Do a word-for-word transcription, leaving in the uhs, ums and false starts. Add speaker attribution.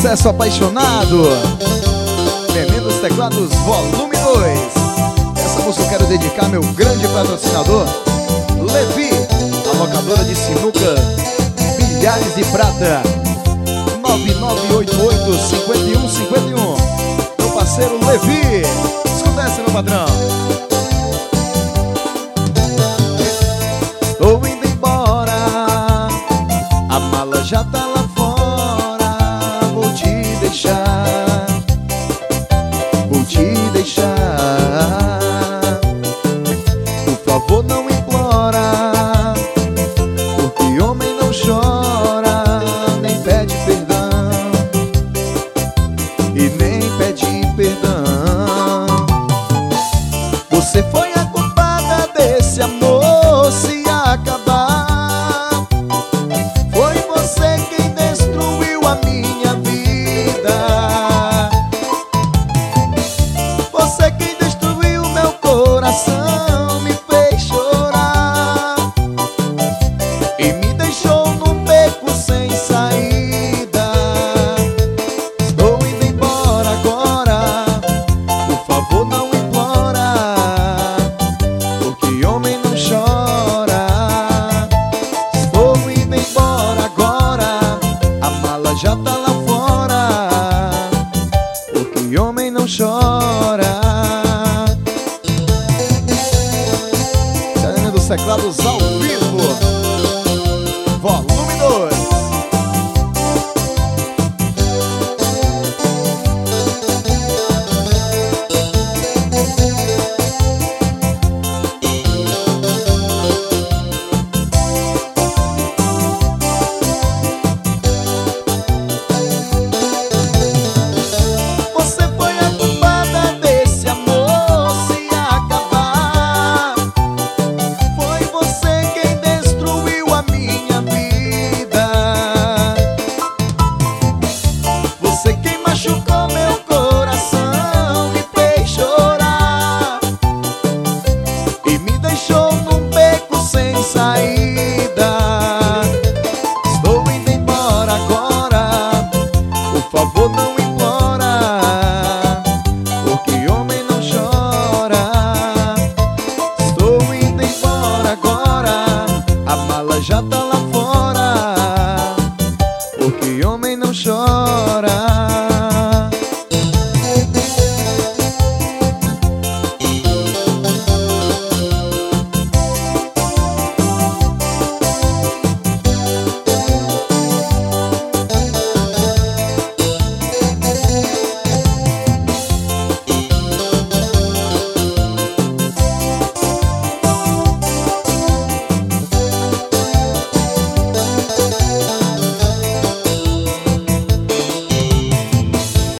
Speaker 1: Sucesso Apaixonado, Nenê dos Teclados, volume dois. Essa música eu quero dedicar ao meu grande patrocinador, Levi, a locadora de sinuca Milhares de Prata. Nove nove oito oito, cinco um cinco um. Meu parceiro Levi, escuta essa, meu patrão. Tô indo embora, a mala já tá lá fora. Vou te deixar, vou te deixar. Por favor, não implora, porque homem não chora, nem pede perdão e nem pede perdão. Você foi a culpada desse amor se acabar. Foi você quem destruiu a minha vida. Você quem destruiu meu coração, me fez chorar e me deixou num beco sem saída. Estou indo embora agora, por favor não implora, porque homem não chora. Estou indo embora agora, a mala já tá lá fora, porque homem não chora. Nenê dos Teclados ao vivo, volume dois. Você foi a culpada desse amor se acabar. Foi você quem destruiu a minha vida. Você quem machucou meu coração, me fez chorar e me deixou num beco sem saída. Estou indo embora agora, por favor não implora, porque homem não chora. Estou indo embora agora, a mala já tá lá